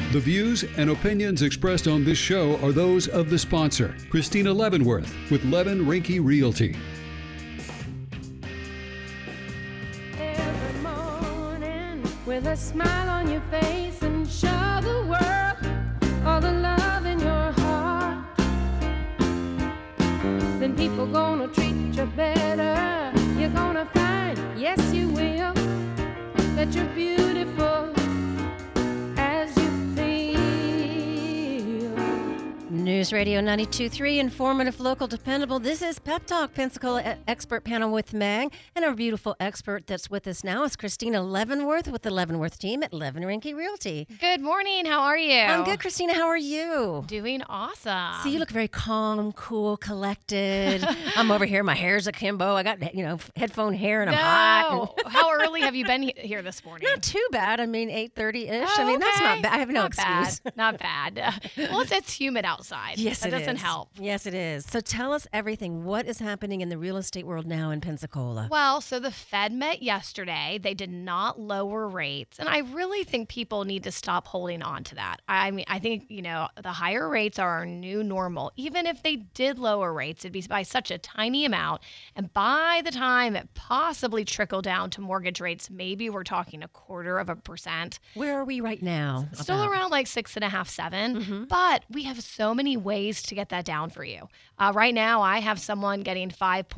The views and opinions expressed on this show are those of the sponsor, Christina Leavenworth with Levin Rinke Realty. Every morning with a smile on your face and show the world all the love in your heart. Then people gonna treat you better. You're gonna find, yes you will, that you're beautiful as you feel. News Radio 92.3, informative, local, dependable. This is Pep Talk, Pensacola Expert Panel with Meg. And our beautiful expert that's with us now is Christina Leavenworth with the Leavenworth team at Levin Rinke Realty. Good morning. How are you? I'm good, Christina. How are you? Doing awesome. See, you look very calm, cool, collected. I'm over here. My hair's akimbo. I got, headphone hair and I'm hot. How early have you been here this morning? Not too bad. I mean, 8:30-ish. Oh, I mean, that's okay. not bad. I have no Not excuse. Bad. Not bad. Well, it's humid outside. Yes, that it doesn't is. help. Yes, it is. So tell us everything. What is happening in the real estate world now in Pensacola? Well, so the Fed met yesterday. They did not lower rates. And I really think people need to stop holding on to that. I mean, I think, the higher rates are our new normal. Even if they did lower rates, it'd be by such a tiny amount. And by the time it possibly trickled down to mortgage rates, maybe we're talking 0.25%. Where are we right now? Still around like 6.5, 7. But we have so many ways to get that down for you. Right now, I have someone getting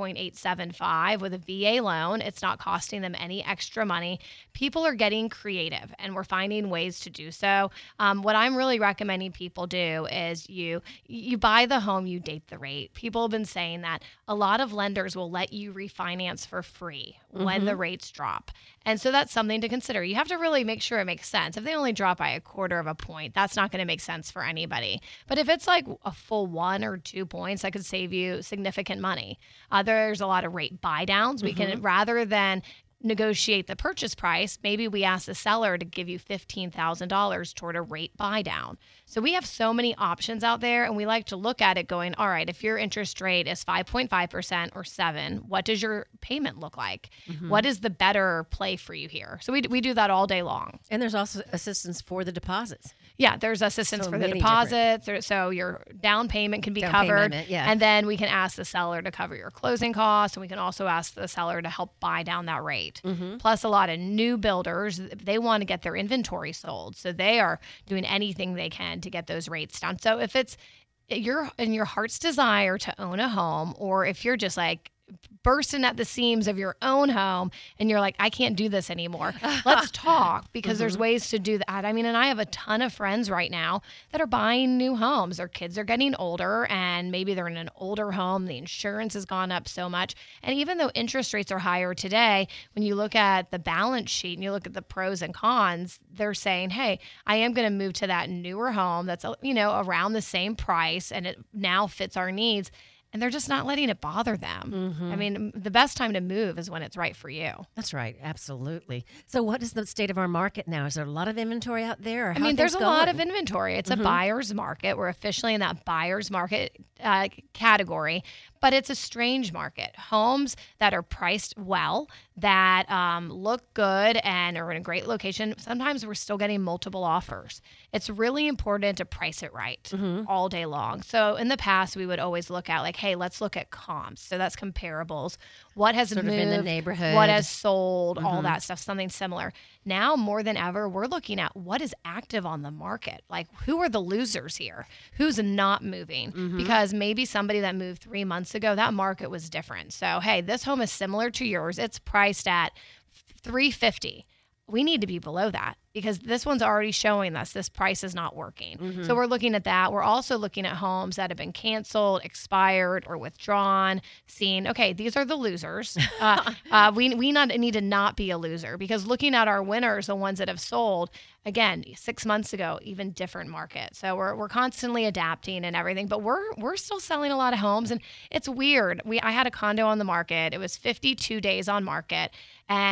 5.875 with a VA loan. It's not costing them any extra money. People are getting creative, and we're finding ways to do so. What I'm really recommending people do is you buy the home, you date the rate. People have been saying that a lot of lenders will let you refinance for free when the rates drop. And so that's something to consider. You have to really make sure it makes sense. If they only drop by 0.25 point, that's not going to make sense for anybody. But if it's like a full 1 or 2 points, that could save you significant money. There's a lot of rate buy downs. We can, rather than negotiate the purchase price, maybe we ask the seller to give you $15,000 toward a rate buy down. So we have so many options out there, and we like to look at it going, all right, if your interest rate is 5.5% or 7, what does your payment look like? What is the better play for you here? So we do that all day long. And there's also assistance for the deposits. Yeah, there's assistance So for the many deposits. So your down payment can be Down covered. payment, yeah. And then we can ask the seller to cover your closing costs. And we can also ask the seller to help buy down that rate. Plus, a lot of new builders, they want to get their inventory sold. So they are doing anything they can to get those rates down. So if it's your heart's desire to own a home, or if you're just like bursting at the seams of your own home and you're like, I can't do this anymore, let's talk, because there's ways to do that. I mean, and I have a ton of friends right now that are buying new homes. Their kids are getting older, and maybe they're in an older home. The insurance has gone up so much. And even though interest rates are higher today, when you look at the balance sheet and you look at the pros and cons, they're saying, hey, I am going to move to that newer home that's, around the same price, and it now fits our needs. And they're just not letting it bother them. I mean, the best time to move is when it's right for you. That's right. Absolutely. So what is the state of our market now? Is there a lot of inventory out there? Or I mean, there's a lot of inventory. It's a buyer's market. We're officially in that buyer's market category, but it's a strange market. Homes that are priced well, that look good and are in a great location, sometimes we're still getting multiple offers. It's really important to price it right all day long. So in the past, we would always look at like, hey, let's look at comps. So that's comparables. What has Sort moved, of in the neighborhood. what has sold, all that stuff, something similar. Now, more than ever, we're looking at what is active on the market. Like, who are the losers here? Who's not moving? Because maybe somebody that moved 3 months ago, that market was different. So, hey, this home is similar to yours. It's priced at $350,000. We need to be below that, because this one's already showing us this price is not working. So we're looking at that. We're also looking at homes that have been canceled, expired, or withdrawn, seeing, okay, these are the losers. We need to not be a loser, because looking at our winners, the ones that have sold, again, 6 months ago, even different market. So we're constantly adapting and everything, but we're still selling a lot of homes, and it's weird. I had a condo on the market. It was 52 days on market, and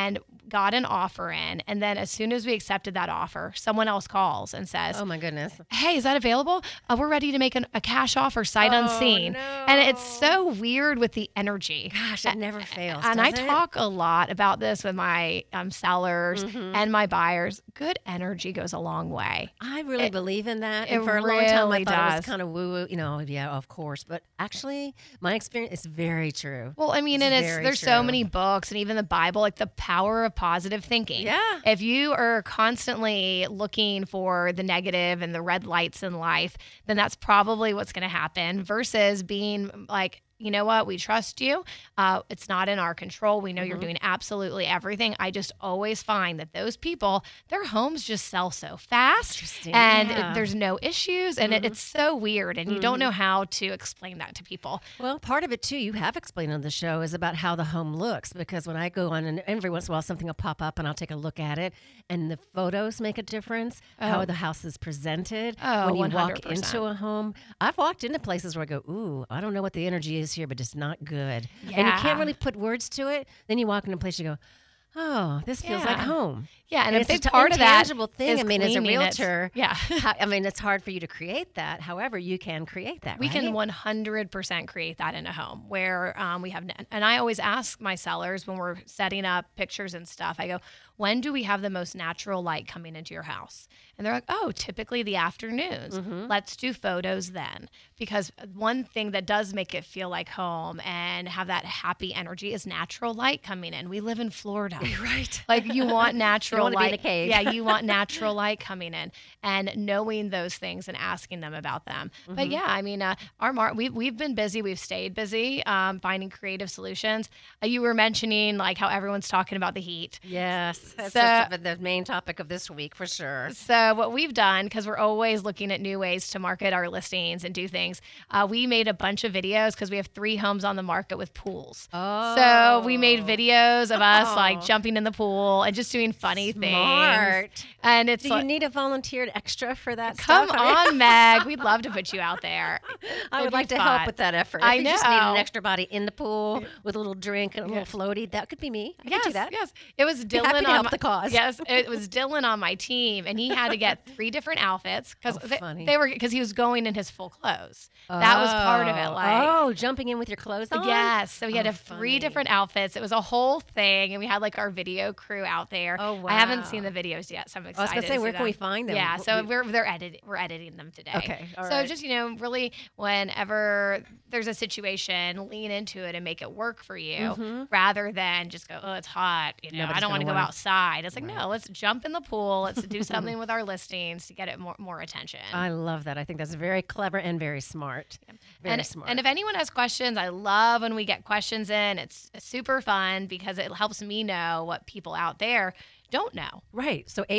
got an offer in, and then as soon as we accepted that offer, someone else calls and says, Oh my goodness. hey, is that available? We're ready to make a cash offer sight unseen. no. And it's so weird with the energy. Gosh, it never fails. And I does it? talk a lot about this with my sellers Mm-hmm. and my buyers. Good energy goes a long way. I really believe in that. it And for a long time, I really thought it was does. kind of woo-woo. Yeah, of course. But actually, my experience is very true. Well, I mean, It's and very there's so true. many books and even the Bible, like the power of positive thinking. Yeah. If you are constantly looking for the negative and the red lights in life, then that's probably what's going to happen versus being like, you know what? We trust you. It's not in our control. We know you're doing absolutely everything. I just always find that those people, their homes just sell so fast Interesting. and Yeah. there's no issues. And it's so weird. And you don't know how to explain that to people. Well, part of it too, you have explained on the show, is about how the home looks. Because when I go on, and every once in a while something will pop up, and I'll take a look at it, and the photos make a difference. How the house is presented Oh, when you walk 100%. into a home. I've walked into places where I go, "Ooh, I don't know what the energy is here, but it's not good." And you can't Yeah. really put words to it. Then you walk into a place, you go, "Oh, this feels like Yeah. home." Yeah, and a it's big just part of that intangible thing. is I mean, as a cleaning it. realtor, Yeah. I mean, it's hard for you to create that. However, you can create that. We right? can 100% create that in a home where we have, and I always ask my sellers when we're setting up pictures and stuff, I go, when do we have the most natural light coming into your house? And they're like, oh, typically the afternoons. Let's do photos then. Because one thing that does make it feel like home and have that happy energy is natural light coming in. We live in Florida. Right. Like you want natural wanna be light. in a cave. Yeah, you want natural light coming in and knowing those things and asking them about them. But yeah, I mean, we've been busy. We've stayed busy finding creative solutions. You were mentioning like how everyone's talking about the heat. Yes, that's So- just the main topic of this week for sure. So what we've done, because we're always looking at new ways to market our listings and do things, we made a bunch of videos because we have 3 homes on the market with pools. So we made videos of us like jumping in the pool and just doing funny things. Smart. And it's Do like, you need a volunteered extra for that come stuff? I mean, on, Meg. We'd love to put you out there. I It'd would be like to fun. help with that effort. I If you just need an know. extra body in the pool with a little drink and a little floaty, that could be me. I could do that. Yes. It was Dylan happy to on help my, the cause. Yes, it was Dylan on my team, and he had to get 3 different outfits because funny. they were because he was going in his full clothes. That was part of it. Like, jumping in with your clothes on? yes, so he had Oh, to have 3 funny. different outfits. It was a whole thing, and we had like our video crew out there. Oh, I haven't wow. seen the videos yet, so I'm I was excited. going to say, to where see can we them. find them? Yeah, so We- we're editing them today. Okay, all so right. just really whenever there's a situation, lean into it and make it work for you, rather than just go, oh, it's hot. I Nobody's don't want to gonna go wanna- outside. It's like, no, let's jump in the pool. Let's do something with our listings to get it more attention. I love that. I think that's very clever and very smart. Very smart. And if anyone has questions, I love when we get questions in. It's super fun because it helps me know what people out there don't know. Right. So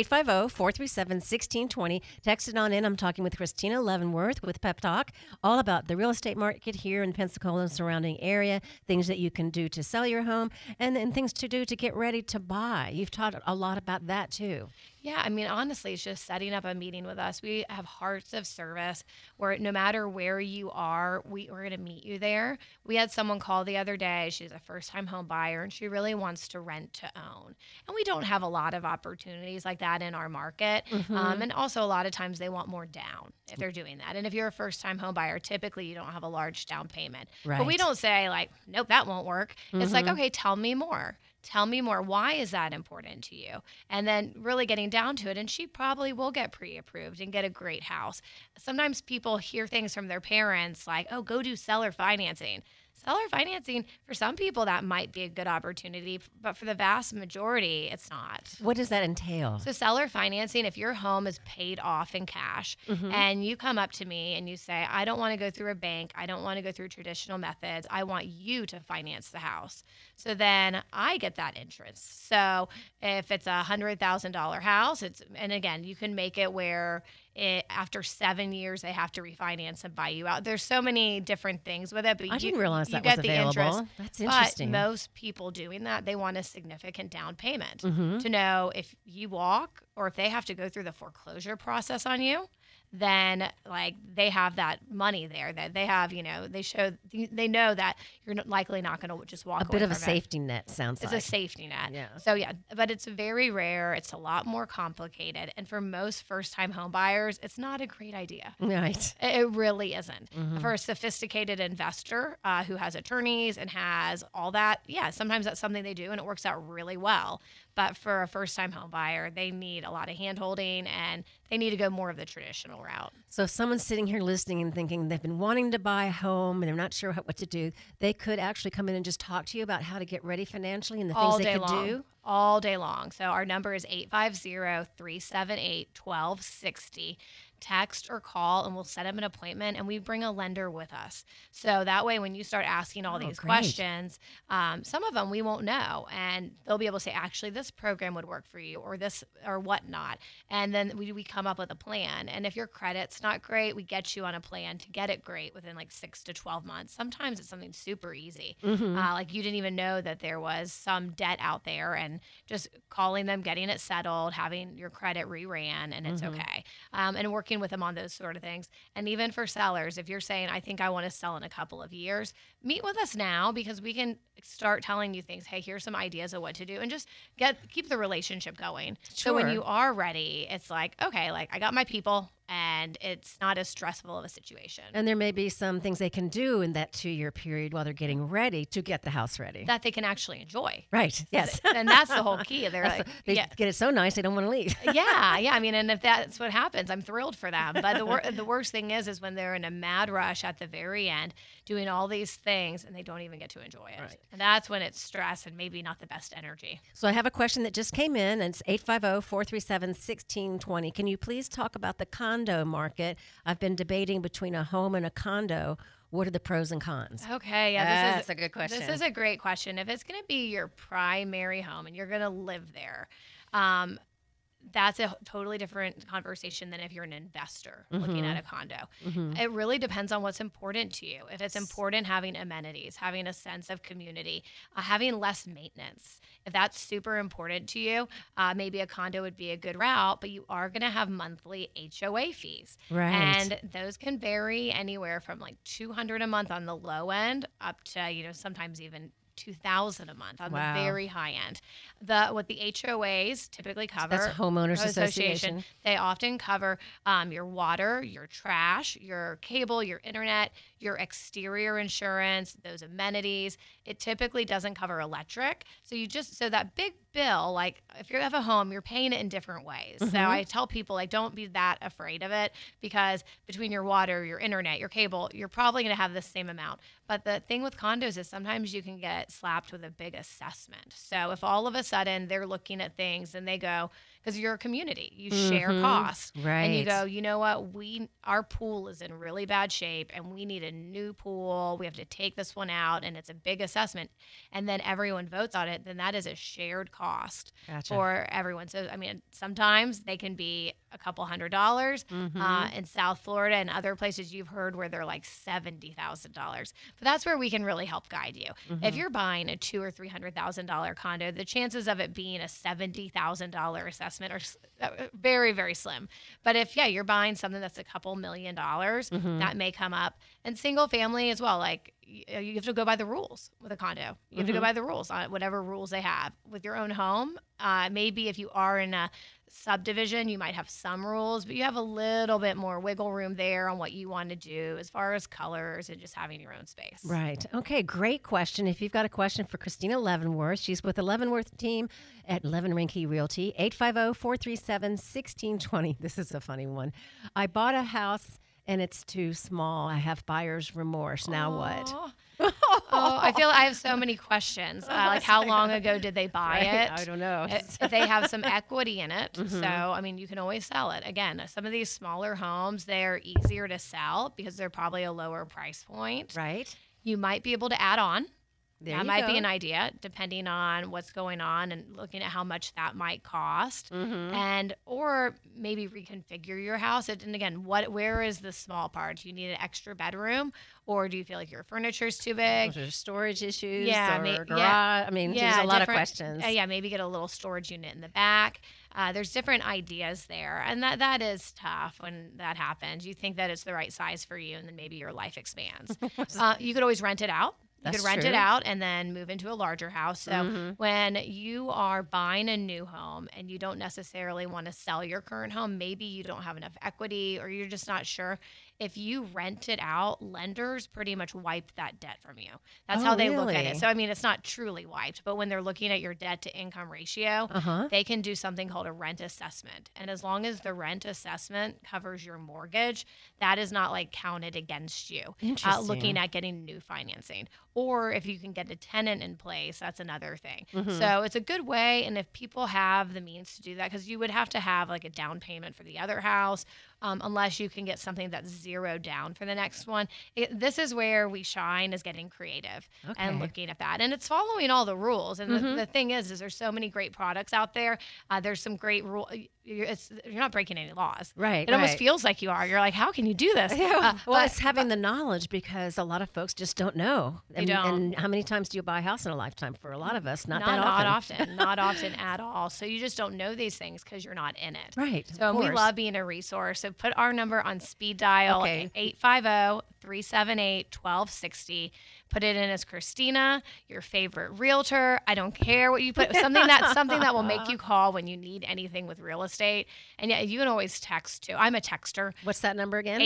850-437-1620. Text it on in. I'm talking with Christina Leavenworth with Pep Talk, all about the real estate market here in Pensacola and surrounding area, things that you can do to sell your home, and then things to do to get ready to buy. You've taught a lot about that too. Yeah, I mean, honestly, it's just setting up a meeting with us. We have hearts of service where no matter where you are, we're going to meet you there. We had someone call the other day. She's a first-time home buyer, and she really wants to rent to own. And we don't have a lot of opportunities like that in our market. And also, a lot of times they want more down if they're doing that. And if you're a first-time home buyer, typically you don't have a large down payment. But we Right. don't say, like, nope, that won't work. It's like, okay, tell me more. Tell me more. Why is that important to you? And then really getting down to it. And she probably will get pre-approved and get a great house. Sometimes people hear things from their parents like, oh, go do seller financing. Seller financing, for some people, that might be a good opportunity. But for the vast majority, it's not. What does that entail? So seller financing, if your home is paid off in cash and you come up to me and you say, I don't want to go through a bank, I don't want to go through traditional methods, I want you to finance the house. So then I get that interest. So if it's a $100,000 house, and again, you can make it where after 7 years, they have to refinance and buy you out. There's so many different things with it, but I didn't realize that get was the available. interest. That's interesting. But most people doing that, they want a significant down payment Mm-hmm. to know if you walk or if they have to go through the foreclosure process on you, then like they have that money there that they have, they know that you're likely not going to just walk A away bit of a from it. safety net sounds It's like. a safety net. Yeah. So yeah, but it's very rare. It's a lot more complicated. And for most first-time home buyers, it's not a great idea. Right. It really isn't. For a sophisticated investor who has attorneys and has all that, yeah, sometimes that's something they do and it works out really well. But for a first-time home buyer, they need a lot of hand-holding and they need to go more of the traditional route. So if someone's sitting here listening and thinking they've been wanting to buy a home and they're not sure what to do, they could actually come in and just talk to you about how to get ready financially and the things All they day could long. do. All day long. So our number is 850-378-1260. Text or call and we'll set up an appointment and we bring a lender with us. So that way when you start asking all these great. questions, some of them we won't know and they'll be able to say, actually, this program would work for you or this or whatnot. And then we come up with a plan. And if your credit's not great, we get you on a plan to get it great within like 6 to 12 months. Sometimes it's something super easy. Like you didn't even know that there was some debt out there and just calling them, getting it settled, having your credit reran and it's okay. And working with them on those sort of things. And even for sellers, if you're saying, I think I want to sell in a couple of years, meet with us now because we can start telling you things. Hey, here's some ideas of what to do and just keep the relationship going. So when Sure. you are ready, it's like, okay, like I got my people and it's not as stressful of a situation. And there may be some things they can do in that 2-year period while they're getting ready to get the house ready. that they can actually enjoy. Right. Yes. And that's the whole key. They're like, They yeah. get it so nice they don't want to leave. yeah. I mean, and if that's what happens, I'm thrilled for them. But the worst thing is when they're in a mad rush at the very end, doing all these things, and they don't even get to enjoy it. Right. And that's when it's stress and maybe not the best energy. So I have a question that just came in, and it's 850-437-1620. Can you please talk about the condo market? I've been debating between a home and a condo. What are the pros and cons? Okay, yeah, That's a good question. This is a great question. If it's going to be your primary home and you're going to live there, that's a totally different conversation than if you're an investor looking at a condo. It really depends on what's important to you. If it's important having amenities, having a sense of community, having less maintenance. If that's super important to you, maybe a condo would be a good route, but you are going to have monthly HOA fees. Right. And those can vary anywhere from like $200 a month on the low end up to, sometimes even $2,000 a month on Wow. the very high end. What the HOAs typically cover, That's homeowners association. they often cover your water, your trash, your cable, your internet, your exterior insurance, those amenities. It typically doesn't cover electric. So that big bill, like if you have a home, you're paying it in different ways. So I tell people, like, don't be that afraid of it because between your water, your internet, your cable, you're probably going to have the same amount. But the thing with condos is sometimes you can get slapped with a big assessment. So if all of a sudden they're looking at things and they go, because you're a community, you share costs. And you Right. go, you know what, our pool is in really bad shape and we need a new pool. We have to take this one out and it's a big assessment. And then everyone votes on it, then that is a shared cost Gotcha. for everyone. So, I mean, sometimes they can be a couple $100 in South Florida and other places you've heard where they're like $70,000. But that's where we can really help guide you. If you're buying a $200,000 or $300,000 condo, the chances of it being a $70,000 assessment are very, very slim. But if, you're buying something that's a couple $1 million, that may come up. And single family as well, like you have to go by the rules with a condo. You have to go by the rules on whatever rules they have. With your own home, maybe if you are in a subdivision, you might have some rules, but you have a little bit more wiggle room there on what you want to do as far as colors and just having your own space. Right. Okay, great question. If you've got a question for Christina Leavenworth, she's with the Leavenworth team at Levin Rinke Realty, 850-437-1620. This is a funny one. I bought a house and it's too small. I have buyer's remorse. Now what? I feel I have so many questions. Like how long ago did they buy it? I don't know. If they have some equity in it. So, I mean, you can always sell it. Again, some of these smaller homes, they're easier to sell because they're probably a lower price point. Right. You might be able to add on. There that you might be go. an idea, depending on what's going on and looking at how much that might cost, and or maybe reconfigure your house. And again, where is the small part? Do you need an extra bedroom, or do you feel like your furniture is too big? There's storage issues Yeah, or garage. I mean, there's a lot of different- questions. Yeah, maybe get a little storage unit in the back. There's different ideas there, and that is tough when that happens. You think that it's the right size for you, and then maybe your life expands. You could always rent it out. You That's could rent true. it out and then move into a larger house. So when you are buying a new home and you don't necessarily want to sell your current home, maybe you don't have enough equity or you're just not sure. If you rent it out, lenders pretty much wipe that debt from you. That's Oh, how they look at really? it. So, I mean, it's not truly wiped, but when they're looking at your debt to income ratio, they can do something called a rent assessment. And as long as the rent assessment covers your mortgage, that is not like counted against you. Interesting. Looking at getting new financing. Or if you can get a tenant in place, that's another thing. So it's a good way. And if people have the means to do that, because you would have to have like a down payment for the other house, unless you can get something that's zero down for the next one. This is where we shine, is getting creative and Okay. looking at that. And it's following all the rules. And the thing is there's so many great products out there. There's some great rule. You're not breaking any laws. Right, It almost right. feels like you are. You're like, how can you do this? Well, But- it's having the knowledge because a lot of folks just don't know. They don't. And how many times do you buy a house in a lifetime? For a lot of us, not that Not often. often. Not often at all. So you just don't know these things because you're not in it. Right, So of we course. love being a resource. So put our number on speed dial, Okay. 850-378-1260. Put it in as Christina, your favorite realtor. I don't care what you put. Something that will make you call when you need anything with real estate. And yeah, you can always text too. I'm a texter. What's that number again?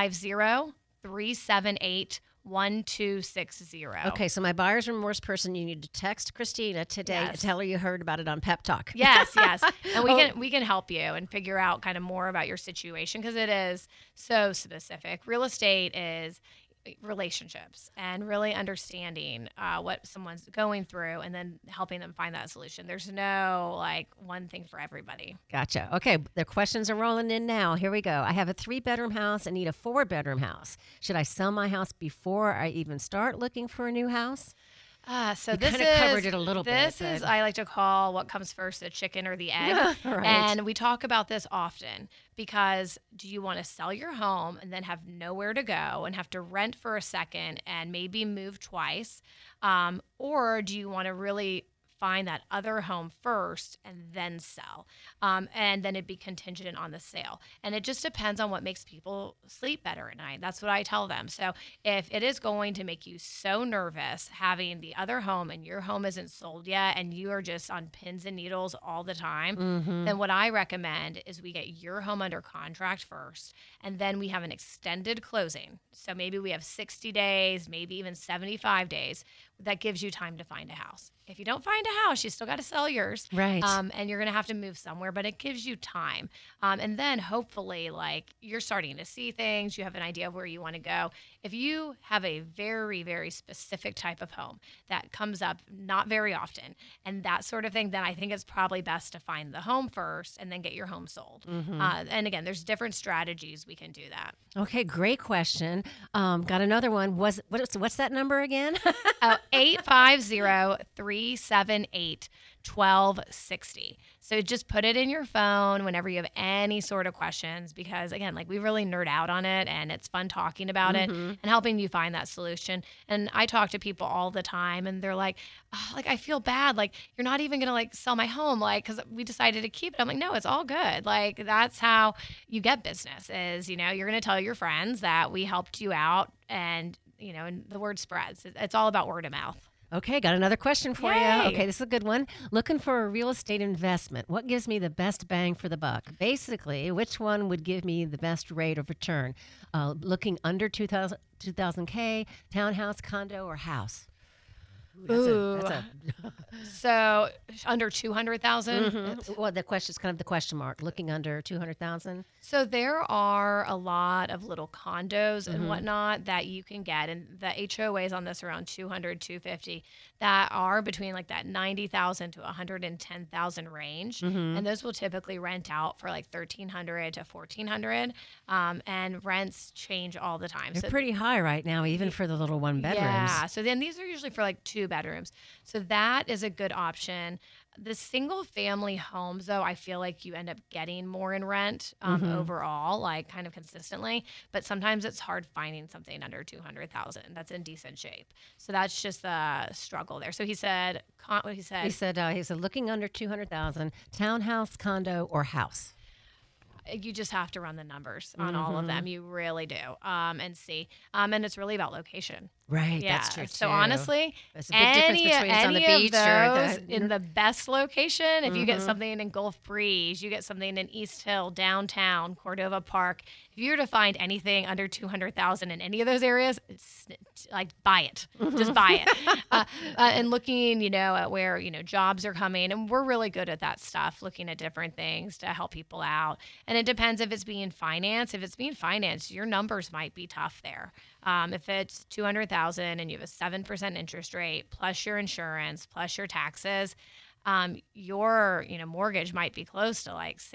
850-378-1260. Okay, so my buyer's remorse person, you need to text Christina today Yes. to tell her you heard about it on Pep Talk. Yes. And we can help you and figure out kind of more about your situation because it is so specific. Real estate is relationships and really understanding what someone's going through and then helping them find that solution. There's no like one thing for everybody. Gotcha. Okay, the questions are rolling in now. Here we go. I have a 3-bedroom house and need a 4-bedroom house. Should I sell my house before I even start looking for a new house? So You this kinda is covered it a little bit, This is but- I like to call what comes first, the chicken or the egg. Right. And we talk about this often because do you want to sell your home and then have nowhere to go and have to rent for a second and maybe move twice, or do you want to really find that other home first and then sell, and then it'd be contingent on the sale? And it just depends on what makes people sleep better at night. That's what I tell them. So if it is going to make you so nervous having the other home and your home isn't sold yet and you are just on pins and needles all the time, then what I recommend is we get your home under contract first, and then we have an extended closing. So maybe we have 60 days, maybe even 75 days. That gives you time to find a house. If you don't find a house, you still got to sell yours. Right. And you're going to have to move somewhere, but it gives you time. And then hopefully, like, you're starting to see things. You have an idea of where you want to go. If you have a very, very specific type of home that comes up not very often and that sort of thing, then I think it's probably best to find the home first and then get your home sold. And again, there's different strategies we can do that. Okay, great question. Got another one. What's that number again? 850-378-1260. So just put it in your phone whenever you have any sort of questions, because again, like, we really nerd out on it and it's fun talking about it and helping you find that solution. And I talk to people all the time and they're like, oh, like, I feel bad. Like, you're not even going to like sell my home. Like, cause we decided to keep it. I'm like, no, it's all good. Like, that's how you get business is, you're going to tell your friends that we helped you out, and and the word spreads. It's all about word of mouth. Okay, got another question for you. Yay. Okay, this is a good one. Looking for a real estate investment. What gives me the best bang for the buck? Basically, which one would give me the best rate of return? Looking under 2000K, townhouse, condo, or house? Ooh, that's a So under 200,000. well, the question is kind of the question mark. Looking under 200,000. So there are a lot of little condos and whatnot that you can get, and the HOAs on this are around 200, 250, that are between like that 90,000 to 110,000 range, and those will typically rent out for like 1,300 to 1,400, and rents change all the time. They're So pretty high right now, even for the little one bedrooms. yeah, so then these are usually for like 2 2 bedrooms. So that is a good option. The single family homes, though, I feel like you end up getting more in rent overall, like kind of consistently. But sometimes it's hard finding something under 200,000 that's in decent shape. So that's just the struggle there. So he said, what he said? He said looking under 200,000, townhouse, condo, or house. You just have to run the numbers on all of them. You really do, and see. And it's really about location. Right, Yeah. that's true, So too. honestly, There's a big difference between it's on the beach or those the... in the best location, if you get something in Gulf Breeze, you get something in East Hill, downtown, Cordova Park. If you were to find anything under 200,000 in any of those areas, it's like buy it. Just buy it. And looking, at where, jobs are coming. And we're really good at that stuff, looking at different things to help people out. And it depends if it's being financed. If it's being financed, your numbers might be tough there. If it's 200,000 and you have a 7% interest rate, plus your insurance, plus your taxes, your mortgage might be close to like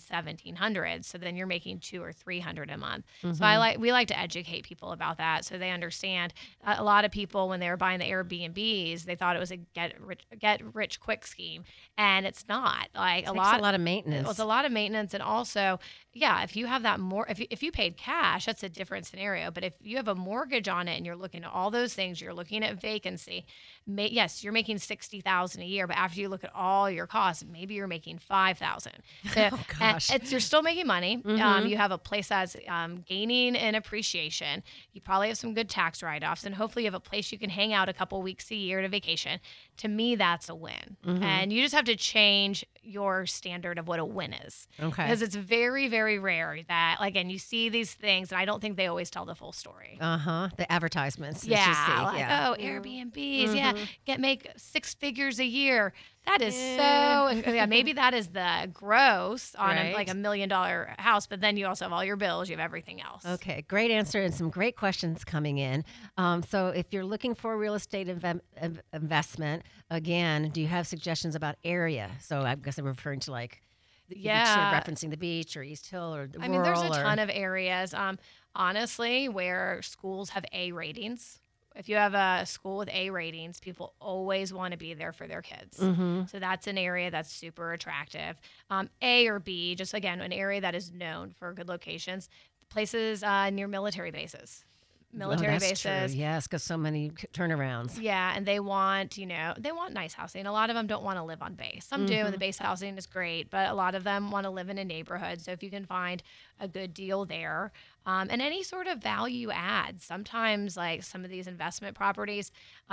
1,700. So then you're making 200 or 300 a month. So we like to educate people about that so they understand. A lot of people, when they were buying the Airbnbs, they thought it was a get rich quick scheme, and it's not. Like It takes a lot of maintenance. It's a lot of maintenance, and also, if you have that if you paid cash, that's a different scenario. But if you have a mortgage on it and you're looking at all those things, you're looking at vacancy. Yes, you're making 60,000 a year, but after you look at all your costs, maybe you're making 5,000. So, Oh, gosh. you're still making money. You have a place that's gaining in appreciation. You probably have some good tax write-offs, and hopefully you have a place you can hang out a couple weeks a year to vacation. To me, that's a win. And you just have to change your standard of what a win is. Okay. Because it's very, very rare that, again, you see these things, and I don't think they always tell the full story. The advertisements that you Yeah, see. like, Yeah. oh, Airbnbs, make 6 figures a year. That is so, maybe that is the gross on Right. like $1 million house, but then you also have all your bills, you have everything else. Okay, great answer and some great questions coming in. So if you're looking for real estate investment, again, do you have suggestions about area? So I guess I'm referring to like, sort of referencing the beach or East Hill or the rural. There's a ton of areas, honestly, where schools have A ratings. If you have a school with A ratings, people always want to be there for their kids. So that's an area that's super attractive. A or B, just again, an area that is known for good locations. Places near military bases. Military that's bases. True. Yes, because so many turnarounds. Yeah, and they want nice housing. A lot of them don't want to live on base. Some do, and the base housing is great, but a lot of them want to live in a neighborhood. So if you can find a good deal there, and any sort of value add. Sometimes, like some of these investment properties,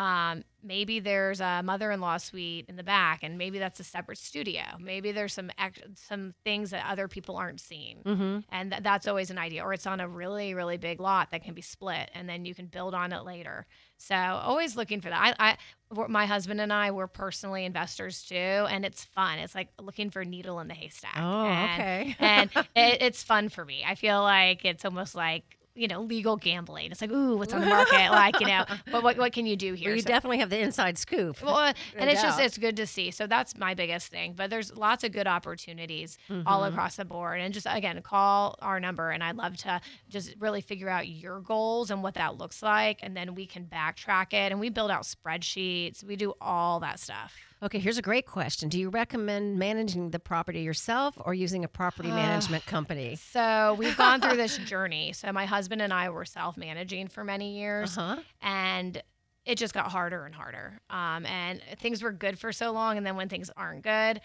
maybe there's a mother-in-law suite in the back, and maybe that's a separate studio. Maybe there's some things that other people aren't seeing, and that's always an idea. Or it's on a really, really big lot that can be split, and then you can build on it later. So always looking for that. My husband and I, we're personally investors too, and it's fun. It's like looking for a needle in the haystack. Oh, okay. And it's fun for me. I feel like it's almost like, legal gambling. It's like, ooh, what's on the market? But what can you do here? Well, you definitely have the inside scoop. Well, and No doubt. it's good to see. So that's my biggest thing. But there's lots of good opportunities all across the board. And just, again, call our number. And I'd love to just really figure out your goals and what that looks like. And then we can backtrack it. And we build out spreadsheets. We do all that stuff. Okay, here's a great question. Do you recommend managing the property yourself or using a property management company? So we've gone through this journey. So my husband and I were self-managing for many years, and it just got harder and harder. And things were good for so long, and then when things aren't good,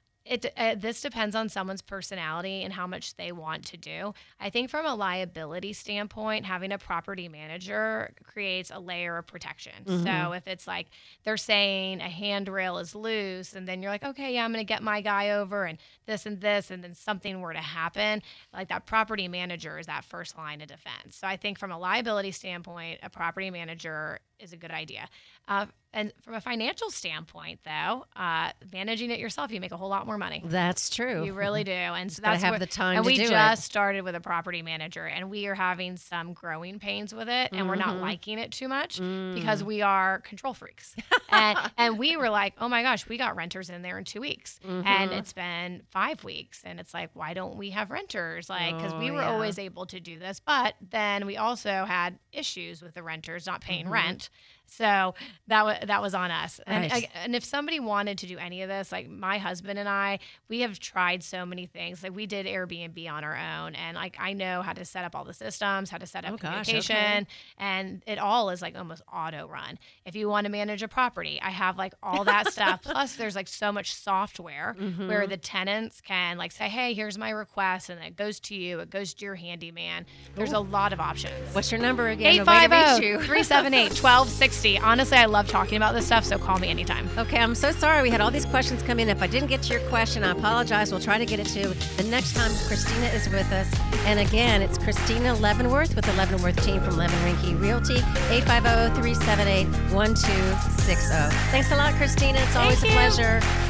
this depends on someone's personality and how much they want to do. I think from a liability standpoint, having a property manager creates a layer of protection. So if it's like they're saying a handrail is loose, and then you're like, okay, yeah, I'm going to get my guy over and this, and then something were to happen, like that property manager is that first line of defense. So I think from a liability standpoint, a property manager is a good idea. And from a financial standpoint, though, managing it yourself, you make a whole lot more money. That's true. You really do. And so gotta that's have the time and to we do it. just started with a property manager, and we are having some growing pains with it, and we're not liking it too much because we are control freaks. and we were like, oh my gosh, we got renters in there in 2 weeks, and it's been 5 weeks, and it's like, why don't we have renters? Like, because we were always able to do this, but then we also had issues with the renters not paying rent. So that was on us. And, Right. and if somebody wanted to do any of this, like my husband and I, we have tried so many things. Like we did Airbnb on our own, and like I know how to set up all the systems, how to set up Oh, gosh, communication, okay. and it all is like almost auto run. If you want to manage a property, I have like all that stuff. Plus, there's like so much software Mm-hmm. where the tenants can like say, "Hey, here's my request," and it goes to you. It goes to your handyman. There's a lot of options. What's your number again? A way to reach you. 850-378-1260. Honestly, I love talking about this stuff, so call me anytime. Okay, I'm so sorry. We had all these questions come in. If I didn't get to your question, I apologize. We'll try to get it to the next time Christina is with us. And again, it's Christina Leavenworth with the Leavenworth team from Levin Rinke Realty, 850-378-1260. Thanks a lot, Christina. It's always a you. pleasure.